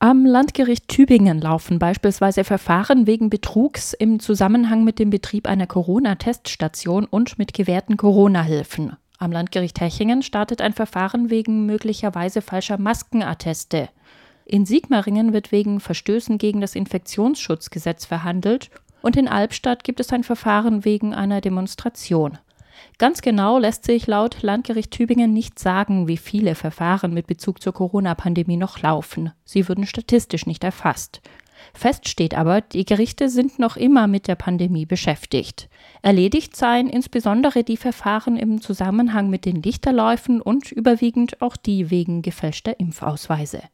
Am Landgericht Tübingen laufen beispielsweise Verfahren wegen Betrugs im Zusammenhang mit dem Betrieb einer Corona-Teststation und mit gewährten Corona-Hilfen. Am Landgericht Hechingen startet ein Verfahren wegen möglicherweise falscher Maskenatteste. In Sigmaringen wird wegen Verstößen gegen das Infektionsschutzgesetz verhandelt und in Albstadt gibt es ein Verfahren wegen einer Demonstration. Ganz genau lässt sich laut Landgericht Tübingen nicht sagen, wie viele Verfahren mit Bezug zur Corona-Pandemie noch laufen. Sie würden statistisch nicht erfasst. Fest steht aber, die Gerichte sind noch immer mit der Pandemie beschäftigt. Erledigt seien insbesondere die Verfahren im Zusammenhang mit den Lichterläufen und überwiegend auch die wegen gefälschter Impfausweise.